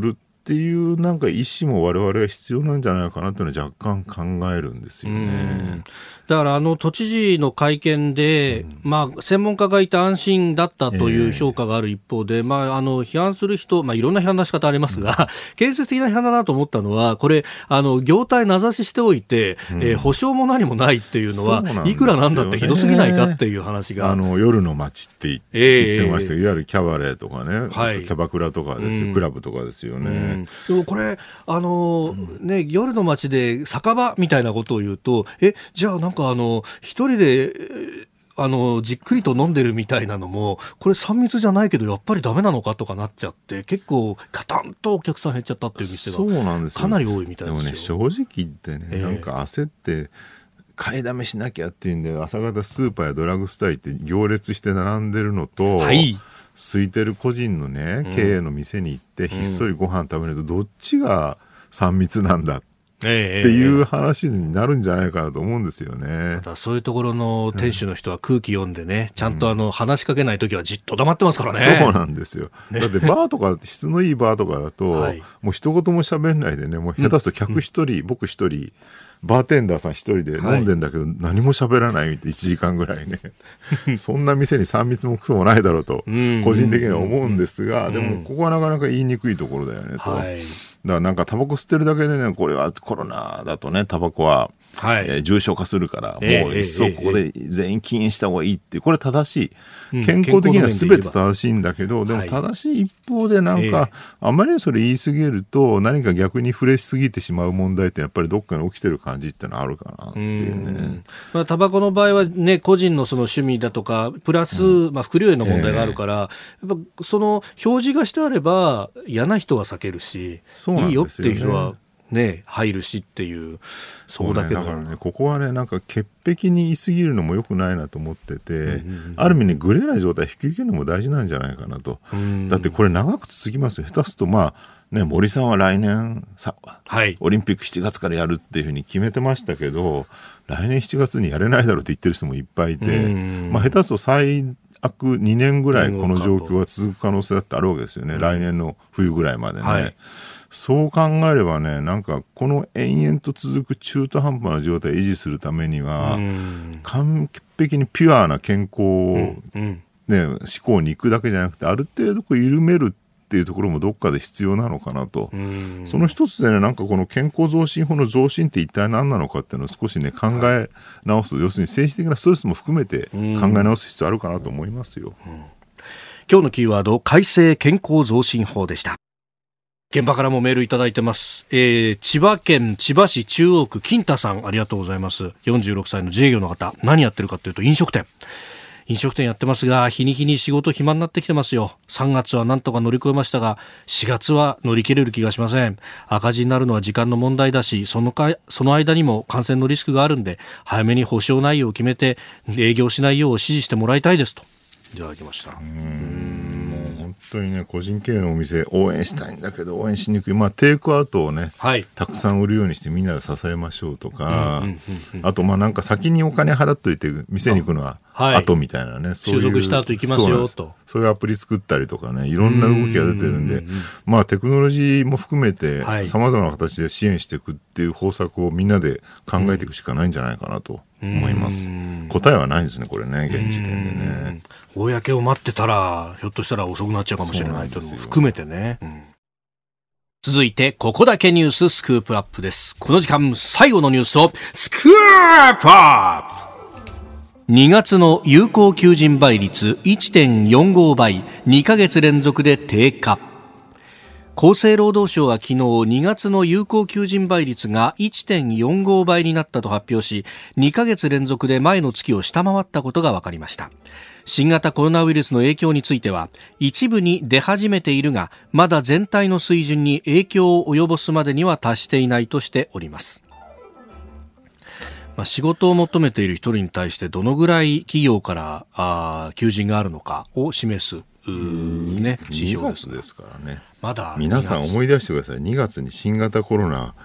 っていうなんか意思も我々は必要なんじゃないかなというのは若干考えるんですよね。 だからあの都知事の会見で、うんまあ、専門家がいて安心だったという評価がある一方で、えーまあ、あの批判する人、まあ、いろんな批判の仕方ありますが、うん、建設的な批判だなと思ったのはこれあの業態名指ししておいて、うんえー、保証も何もないっていうのは、ね、いくらなんだってひどすぎないかっていう話があの夜の街って言って、えー、言ってましたけど、いわゆるキャバレーとかね、はい、キャバクラとかですよ、うん、クラブとかですよね、うん、 でもこれあの、うんね、夜の街で酒場みたいなことを言うとえじゃあなんかあの一人であのじっくりと飲んでるみたいなのもこれさん密じゃないけどやっぱりダメなのかとかなっちゃって結構ガタンとお客さん減っちゃったっていう店がかなり多いみたいですよ。 でもね正直言ってね、えー、なんか焦って買いだめしなきゃっていうんで朝方スーパーやドラッグストア行って行列して並んでるのと、はい、空いてる個人のね経営の店に行ってひっそりご飯食べるとどっちがさん密なんだっていう話になるんじゃないかなと思うんですよね。 だそういうところの店主の人は空気読んでね、うん、ちゃんとあの話しかけないときはじっと黙ってますからね。 そうなんですよ、ね、だってバーとか質のいいバーとかだと、はい、もう一言も喋んないでねもう下手すると客一人、うん、僕一人バーテンダーさん一人で飲んでんだけど、はい、何も喋らないっていちじかんぐらいねそんな店にさん密もクソもないだろうと個人的には思うんですが、でもここはなかなか言いにくいところだよねと、はい、だからなんかタバコ吸ってるだけでねこれはコロナだとねタバコは、はいえー、重症化するから、えー、もう一層ここで全員禁煙した方がいいってこれ正しい、健康的には全て正しいんだけど、うん、でも正しい一方でなんか、はい、あまりそれ言い過ぎると何か逆に触れしすぎてしまう問題ってやっぱりどっかに起きてる感じってのはあるかなっていうね。 まあ、タバコの場合はね個人のその趣味だとかプラス、うんまあ、副流煙の問題があるから、えー、やっぱその表示がしてあれば嫌な人は避けるしそうなんですよね、いいよっていう人はね、入るしっていうそうだけど、 ね、だからねここはねなんか潔癖に言い過ぎるのも良くないなと思ってて、うんうんうん、ある意味ねグレーな状態を引き受けるのも大事なんじゃないかなと、うん、だってこれ長く続きますよ。下手するとまあね森さんは来年さ、はい、オリンピックしちがつからやるっていうふうに決めてましたけど来年しちがつにやれないだろうって言ってる人もいっぱいいて、うんまあ、下手すると最悪にねんぐらいこの状況が続く可能性だってあるわけですよね、うん、来年の冬ぐらいまでね、はいそう考えればねなんかこの延々と続く中途半端な状態を維持するためには完璧にピュアな健康、うんうんね、思考に行くだけじゃなくてある程度こう緩めるっていうところもどっかで必要なのかなと。その一つでねなんかこの健康増進法の増進って一体何なのかっていうのを少しね考え直す、はい、要するに政治的なストレスも含めて考え直す必要あるかなと思いますよ。うん、 今日のキーワード改正健康増進法でした。現場からもメールいただいてます、えー、千葉県千葉市中央区金太さんありがとうございます。よんじゅうろくさいの自営業の方何やってるかというと飲食店飲食店やってますが日に日に仕事暇になってきてますよ。さんがつはなんとか乗り越えましたがしがつは乗り切れる気がしません。赤字になるのは時間の問題だしそのかその間にも感染のリスクがあるんで早めに保証内容を決めて営業しないよう指示してもらいたいですといただきました。うーんもう本当にね個人経営のお店応援したいんだけど応援しにくい、まあ、テイクアウトをね、はい、たくさん売るようにしてみんなで支えましょうとか、うんうんうんうん、あとまあなんか先にお金払っといて店に行くのは後みたいなね、はい、そういう収束した後行きますよとそういうアプリ作ったりとかねいろんな動きが出てるんで、うんうんうん、まあテクノロジーも含めてさまざまな形で支援していくっていう方策をみんなで考えていくしかないんじゃないかなと思います。答えはないんですねこれね現時点でね。 公を待ってたらひょっとしたら遅くなっちゃうかもしれないというのも含めてね、うん、続いてここだけニューススクープアップです。この時間最後のニュースをスクープアップ。にがつの有効求人倍率 いってんよんご 倍にかげつ連続で低下。厚生労働省は昨日にがつの有効求人倍率が いってんよんご 倍になったと発表しにかげつ連続で前の月を下回ったことが分かりました。新型コロナウイルスの影響については一部に出始めているがまだ全体の水準に影響を及ぼすまでには達していないとしております。まあ、仕事を求めている一人に対してどのぐらい企業からあ求人があるのかを示すね、 指標です。にがつですからね。 まだ皆さん思い出してください。にがつに新型コロナ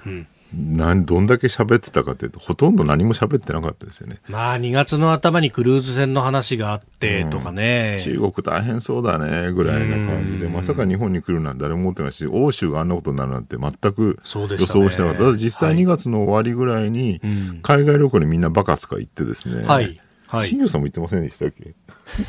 なんどんだけ喋ってたかというとほとんど何も喋ってなかったですよね。 まあにがつの頭にクルーズ船の話があってとかね、 うん、中国大変そうだねぐらいな感じで、まさか日本に来るなんて誰も思ってないし、欧州があんなことになるなんて全く予想してなかった。ただ実際にがつの終わりぐらいに海外旅行にみんなバカスカ行ってですね、はいはい、新庄さんも言ってませんでしたっけ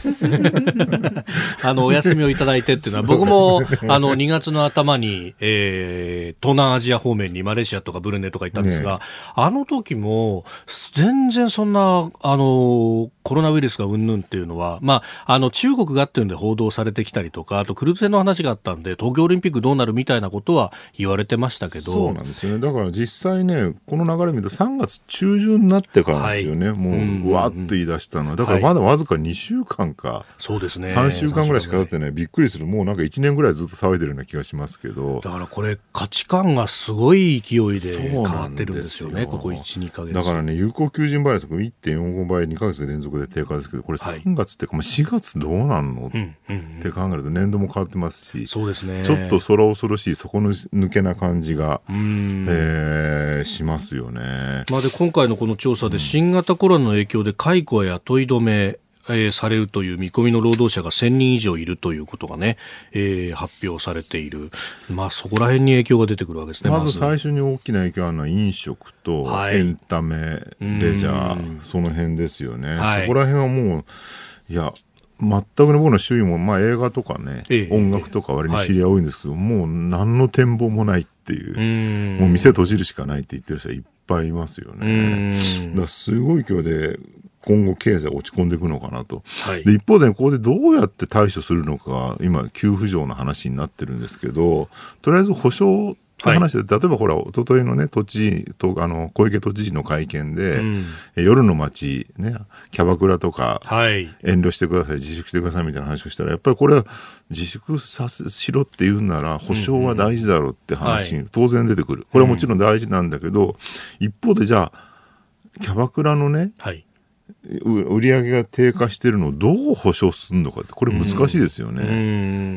あのお休みをいただいてっていうのは僕もあのにがつの頭に、えー、東南アジア方面にマレーシアとかブルネイとか行ったんですが、ね、あの時も全然そんなあのコロナウイルスがうんぬんっていうのは、まあ、あの中国がっていうんで報道されてきたりとか、あとクルーズ船の話があったんで東京オリンピックどうなるみたいなことは言われてましたけど、 そうなんですよね。だから実際ねこの流れ見るとさんがつ中旬になってからなんですよね、はい、もううわっと言い出したのはだからまだわずかにしゅうかんか、はい、 そうですね、 さんしゅうかんぐらいしか経ってない、びっくりする。もうなんかいちねんぐらいずっと騒いでるような気がしますけど、 だからこれ価値観がすごい勢いで変わってるんですよね、ここいち、にかげつ。 だからね有効求人倍率 いってんよんご 倍にかげつ連続で低下ですけど、これさんがつっていうか、まあ、しがつどうなんの、うんうん、って考えると年度も変わってますし、 そうですね、 ちょっと空恐ろしい底抜けな感じが、えー、しますよね。 まあ、で今回のこの調査で新型コロナの影響で解雇や雇い止めえー、されるという見込みの労働者がせんにん以上いるということがね、えー、発表されている。まあそこら辺に影響が出てくるわけですね。 まず最初に大きな影響があるのは飲食とエンタメ、はい、レジャー、その辺ですよね、はい、そこら辺はもういや全くね僕の周囲も、まあ、映画とかね、ええ、音楽とか割に知り合い多いんですけど、はい、もう何の展望もないっていう、うんもう店閉じるしかないって言ってる人はいっぱいいますよね。だからすごい勢いで今後経済落ち込んでいくのかなと、はい、で一方で、ね、ここでどうやって対処するのか今給付状の話になってるんですけど、とりあえず保証って話で、はい、例えばほら一昨日のね都知事とあの小池都知事の会見で、うん、夜の街ねキャバクラとか、はい、遠慮してください自粛してくださいみたいな話をしたら、やっぱりこれは自粛させしろって言うなら保証は大事だろうって話に当然出てくる、これはもちろん大事なんだけど、うん、一方でじゃあキャバクラのね、はい売り上げが低下しているのをどう保証するのかってこれ難しいですよね、うん、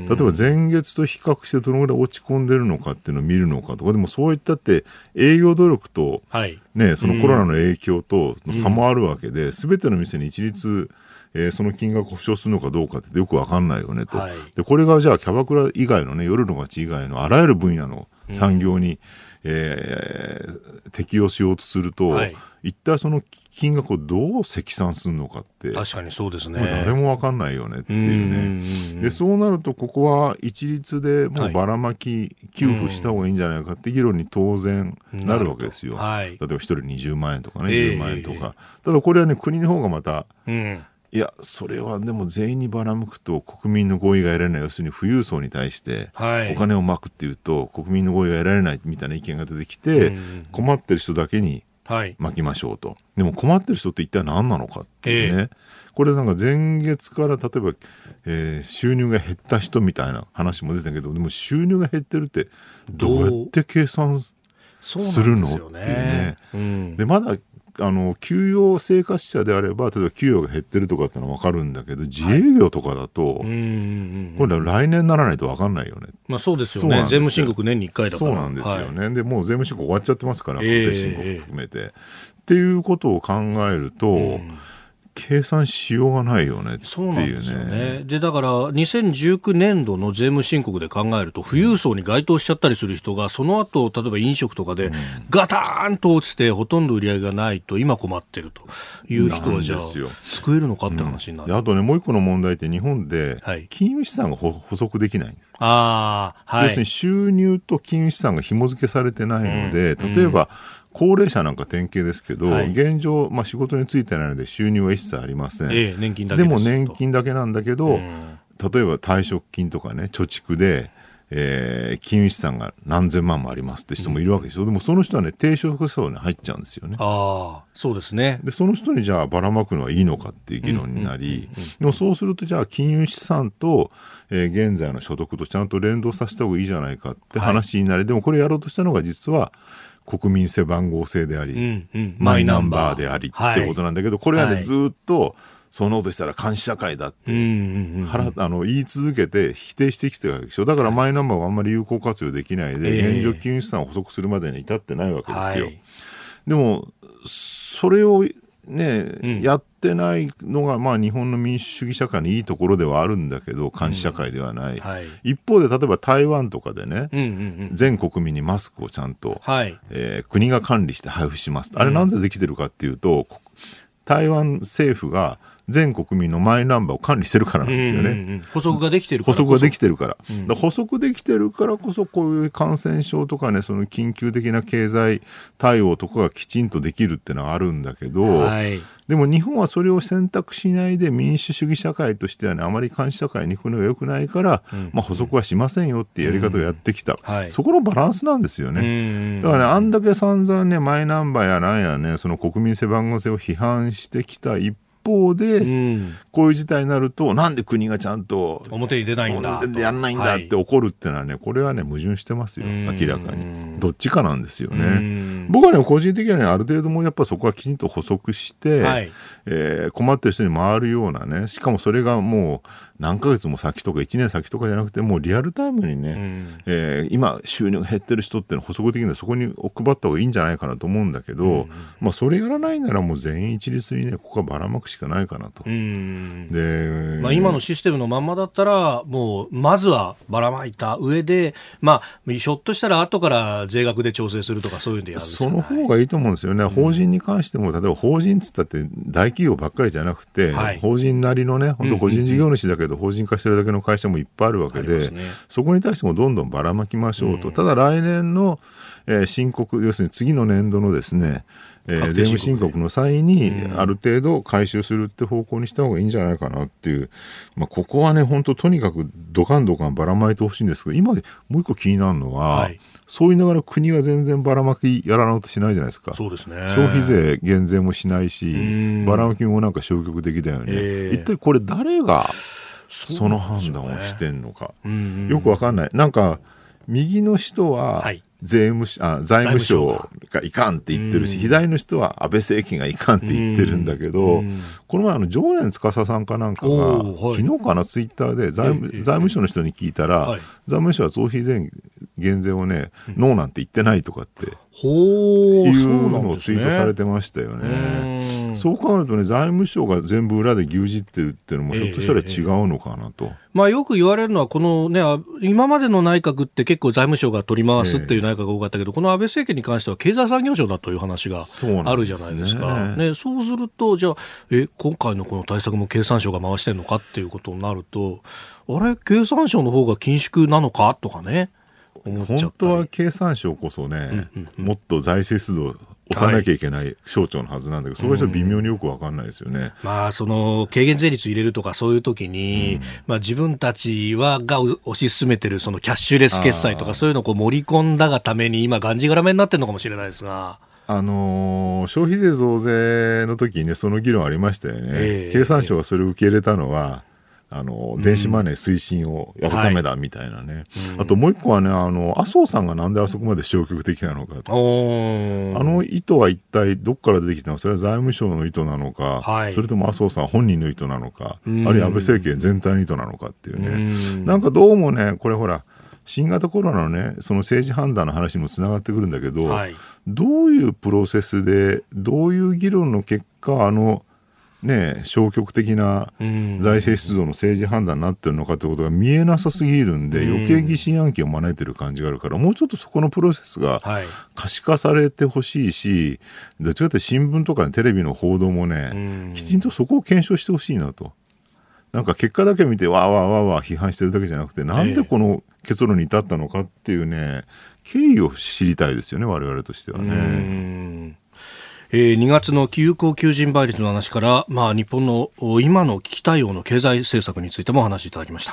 例えば前月と比較してどのぐらい落ち込んでるのかっていうのを見るのかとか、でもそういったって営業努力と、はいね、そのコロナの影響との差もあるわけで、うん、全ての店に一律えー、その金額を保証するのかどうかってよく分かんないよねと、はい、でこれがじゃあキャバクラ以外のね夜の街以外のあらゆる分野の産業に、うんえー、適用しようとすると、はい、一体その金額をどう積算するのかって確かにそうですね、 誰も分かんないよねっていうね。でそうなるとここは一律でもうばらまき給付した方がいいんじゃないかって議論に当然なるわけですよ、はい、例えばひとりにじゅうまんえんとかね、えー、じゅうまんえんとか、ただこれはね国の方がまた、うんいやそれはでも全員にばらまくと国民の合意が得られない、要するに富裕層に対してお金をまくっていうと国民の合意が得られないみたいな意見が出てきて、困ってる人だけにまきましょうと、はい、でも困ってる人って一体何なのかっていうね、えー、これなんか前月から例えば、えー、収入が減った人みたいな話も出たけど、でも収入が減ってるってどうやって計算するのっていうね、うん、でまだあの給与生活者であれば例えば給与が減ってるとかってのは分かるんだけど、自営業とかだと、はい、うんこれは来年にならないと分かんないよね。 まあそうですよね。税務申告年にいっかいだから。 そうなんですよね、はい、でもう税務申告終わっちゃってますから、確定申告含めて、えー、っていうことを考えると、うん計算しようがないよねっていうね。 そうなんですよね。でだからにせんじゅうきゅうねんどの税務申告で考えると富裕層に該当しちゃったりする人がその後例えば飲食とかでガターンと落ちてほとんど売り上げがないと今困ってるという人はじゃあ救えるのかって話になる、 うん、あとねもう一個の問題って日本で金融資産が補足できないんです、あー、はい、要するに収入と金融資産が紐付けされてないので、うん、例えば、うん高齢者なんか典型ですけど、はい、現状、まあ、仕事に就いてないので収入は一切ありません、ええ、年金だけです。でも年金だけなんだけど、うん、例えば退職金とかね貯蓄で、えー、金融資産が何千万もありますって人もいるわけですよ、うん、でもその人はね低所得層に入っちゃうんですよね。 ああそうですね。 でその人にじゃあばらまくのはいいのかっていう議論になり、でもそうするとじゃあ金融資産と、えー、現在の所得とちゃんと連動させた方がいいじゃないかって話になり、はい、でもこれやろうとしたのが実は国民性番号制であり、うんうん、マイナンバーでありってことなんだけど、はい、これはね、はい、ずっとそんなことしたら監視社会だって腹、 うんうんうん、 あの言い続けて否定してきてるわけでしょ。だからマイナンバーはあんまり有効活用できないで、 えー、 現状金融資産を補足するまでに至ってないわけですよ、 はい、 でもそれをね、うん、やってないのが、まあ、日本の民主主義社会のいいところではあるんだけど監視社会ではない、うん、はい、一方で例えば台湾とかでね、うんうんうん、全国民にマスクをちゃんと、はい、えー、国が管理して配布します、あれなんでできてるかっていうと、うん、台湾政府が全国民のマイナンバーを管理してるからなんですよね、うんうんうん、 補足ができてるから補足ができてるから、うん、だから補足できてるからこそこういう感染症とかね、その緊急的な経済対応とかがきちんとできるってのはあるんだけど、はい、でも日本はそれを選択しないで民主主義社会としてはね、あまり監視社会に行くのが良くないから、うん、まあ、補足はしませんよっていうやり方をやってきた、うん、はい、そこのバランスなんですよね。だからね、あんだけ散々ねマイナンバーやなんやね、その国民背番号制を批判してきた一方で、うん、こういう事態になるとなんで国がちゃんと表に出ないんだ表でやらないんだって怒るってのはね、これはね矛盾してますよ、明らかに。どっちかなんですよね。僕はね個人的にはね、ある程度もやっぱそこはきちんと補足して、はい、えー、困ってる人に回るようなね、しかもそれがもう何ヶ月も先とかいちねん先とかじゃなくて、もうリアルタイムにね、うん、えー、今収入が減ってる人ってのは補足的にそこに配った方がいいんじゃないかなと思うんだけど、うん、まあ、それやらないならもう全員一律にねここはばらまくしかないかなと。うん、 で、まあ、今のシステムのまんまだったらもうまずはばらまいた上で、まあ、ひょっとしたら後から税額で調整するとかそういうんでやるんですかね。 その方がいいと思うんですよね。法人に関しても、例えば法人っつったって大企業ばっかりじゃなくて、はい、法人なりのね本当個人事業主だけど法人化してるだけの会社もいっぱいあるわけで、ね、そこに対してもどんどんばらまきましょうと、うん、ただ来年の、えー、申告、要するに次の年度のですね、えー、税務申告の際にある程度回収するって方向にした方がいいんじゃないかなっていう、まあ、ここはね本当とにかくドカンドカンばらまいてほしいんですけど、今もう一個気になるのは、はい、そう言いながら国は全然ばらまきやらないとしないじゃないですか。 そうですね。 消費税減税もしないし、ばらまきもなんか消極的だよね、えー、一体これ誰がその判断をしてんのか、ね、よくわかんない。なんか右の人は、はい、税務あ財務省がいかんって言ってるし、左の人は安倍政権がいかんって言ってるんだけど、この前あの常念司さんかなんかが、はい、昨日かなツイッターで財務、財務省の人に聞いたら、はい、財務省は増費税減税をね、うん、ノーなんて言ってないとかっていうのをツイートされてましたよね。そう考えるとね、財務省が全部裏で牛耳ってるっていうのもひょっとしたら違うのかなと、えーえーまあ、よく言われるのはこの、ね、今までの内閣って結構財務省が取り回すっていう内閣が多かったけど、えー、この安倍政権に関しては経済産業省だという話があるじゃないですか。そうなんですね。ね、そうするとじゃあえ今回のこの対策も経産省が回してるのかっていうことになると、あれ経産省の方が緊縮なのかとかね、 本当は経産省こそね、うんうんうん、もっと財政出動を抑えなきゃいけない省庁のはずなんだけど、はい、それは微妙によく分かんないですよね。 まあ、その軽減税率入れるとかそういう時に、うん、まあ、自分たちはが推し進めてるそのキャッシュレス決済とかそういうのをこう盛り込んだがために今がんじがらめになってるのかもしれないですが、 あのー、消費税増税の時にねその議論ありましたよね、えー、経産省がそれを受け入れたのはあの電子マネー推進をやるためだみたいなね、はい、あともう一個はね、あの麻生さんがなんであそこまで消極的なのかと、あの意図は一体どっから出てきたのか、それは財務省の意図なのか、はい、それとも麻生さん本人の意図なのか、あるいは安倍政権全体の意図なのかっていうね、うなんかどうもねこれほら新型コロナのねその政治判断の話にもつながってくるんだけど、はい、どういうプロセスでどういう議論の結果あのね、消極的な財政出動の政治判断になってるのかということが見えなさすぎるんで、余計疑心暗鬼を招いてる感じがあるから、もうちょっとそこのプロセスが可視化されてほしいし、どっちかというと新聞とかテレビの報道もねきちんとそこを検証してほしいなと。なんか結果だけ見てわーわーわーわー批判してるだけじゃなくて、なんでこの結論に至ったのかっていうね経緯を知りたいですよね、我々としてはね。うーん、 えー、にがつの有効求人倍率の話から、まあ、日本の今の危機対応の経済政策についてもお話しいただきました。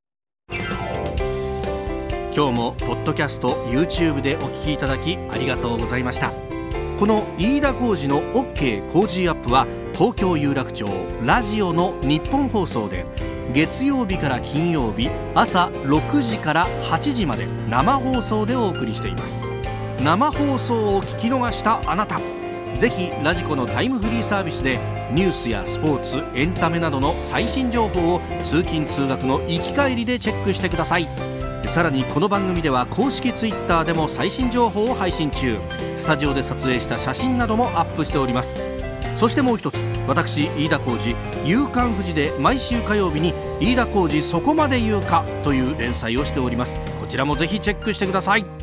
今日もポッドキャスト YouTube でお聞きいただきありがとうございました。この飯田浩司の OK 工事アップは東京有楽町ラジオの日本放送で月曜日から金曜日朝ろくじからはちじまで生放送でお送りしています。生放送を聞き逃したあなた、 ぜひラジコのタイムフリーサービスでニュースやスポーツ、エンタメなどの最新情報を通勤通学の行き帰りでチェックしてください。さらにこの番組では公式ツイッターでも最新情報を配信中。スタジオで撮影した写真などもアップしております。そしてもう一つ、私飯田浩司、夕刊フジで毎週火曜日に飯田浩司そこまで言うかという連載をしております。こちらもぜひチェックしてください。